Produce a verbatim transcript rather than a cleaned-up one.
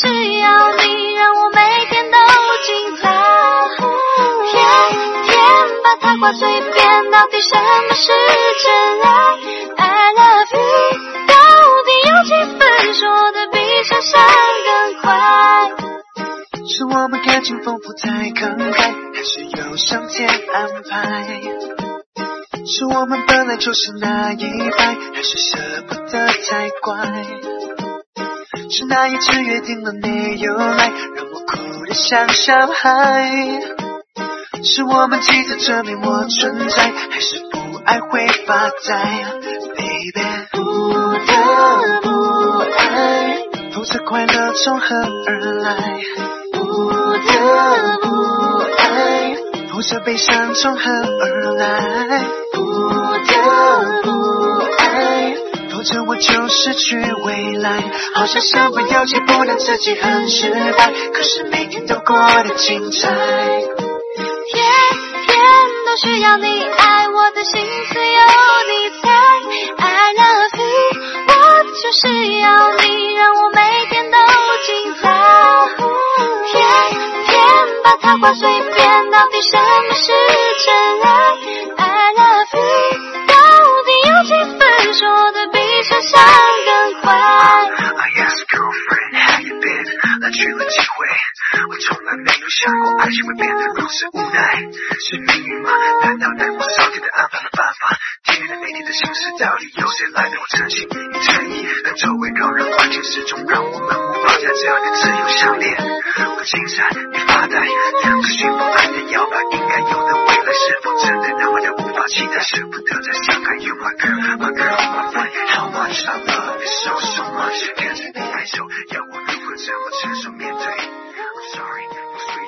就是要你让我每天都精彩。天天把它挂嘴边，到底什么是真爱 ？I love you， 到底有几分说的比想象更快？ 是我们感情丰富太慷慨，还是有上天安排？是我们本来就是那一派，还是舍不得太乖？是那一次约定了没有来，让我哭得像小孩？是我们急着证明我存在，还是不爱会发呆 ？Baby， 不得不爱，否则快乐从何而来？不得不爱，否则悲伤从何而来？不得不爱，否则我就失去未来。好像身不由己，不让自己很失败，可是每天都过得精彩。 天天都需要你爱，我的心思有你猜。I love you， 我就是要你让我每天都精彩。天天把它挂嘴边，到底什么是真爱 ？I love you， 到底有几分说的比想象更快 I ask girlfriend how you been， 来去了几回，我从来没有想过爱情会变得如此无奈。是命运吗？难道难过上天的安排的办法？天天每天的心事，到底由谁来能够真心一诚意，让周围让人环境始终让我们无法在这样的自由相恋。我精彩，你发呆，怎么驯服爱的摇摆？应该有的未来是否真的那么的无法期待？舍不得再相爱 ，You my girl, my girl, my friend, how much I love you so so much。看着你哀愁，要我如何这么承受面对 ？I'm sorry, I'm sorry。